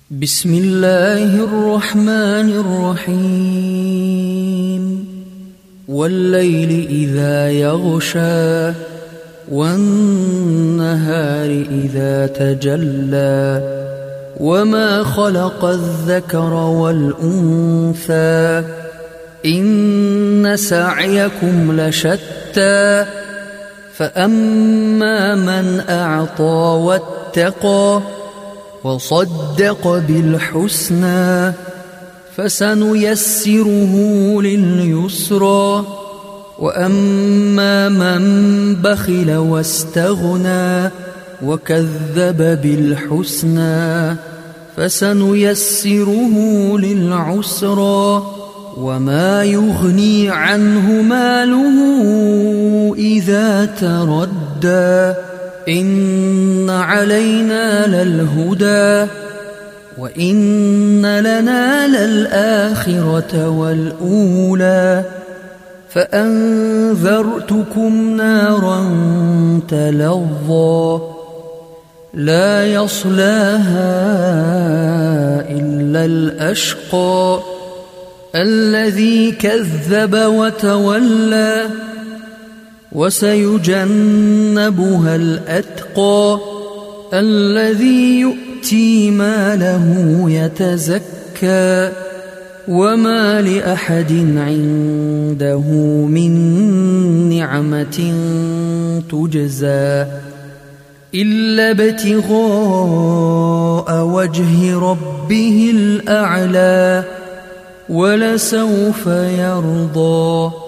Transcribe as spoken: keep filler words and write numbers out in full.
بسم الله الرحمن الرحيم والليل إذا يغشى والنهار إذا تجلى وما خلق الذكر والأنثى إن سعيكم لشتى فأما من أعطى واتقى وصدق بالحسنى فسنيسره لليسرى وأما من بخل واستغنى وكذب بالحسنى فسنيسره للعسرى وما يغني عنه ماله إذا تردى إن علينا للهدى وإن لنا للآخرة والأولى فأنذرتكم نارا تلظى لا يصلاها إلا الأشقى الذي كذب وتولى وسيجنبها الأتقى الذي يؤتي ماله يتزكى وما لأحد عنده من نعمة تجزى إلا ابتغاء وجه ربه الأعلى ولسوف يرضى.